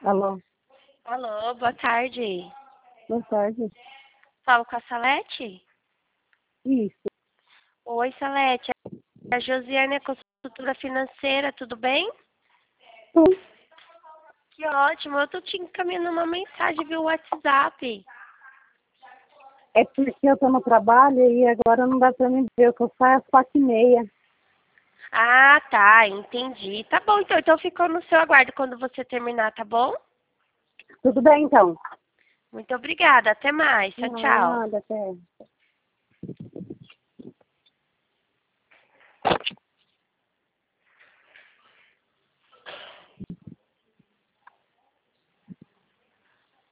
Alô, Alô, boa tarde. boa tarde. Falo com a Salete? Isso. Oi, Salete. A Josiane é consultora financeira, tudo bem? Sim. Que ótimo. Eu tô te encaminhando uma mensagem via WhatsApp. É porque eu tô no trabalho e agora não dá pra me ver, o que eu saio às 4h30. Ah, tá, entendi. Tá bom, então ficou no seu aguardo quando você terminar, tá bom? Tudo bem, então? Muito obrigada. Até mais. Tchau, tchau. Nada, até.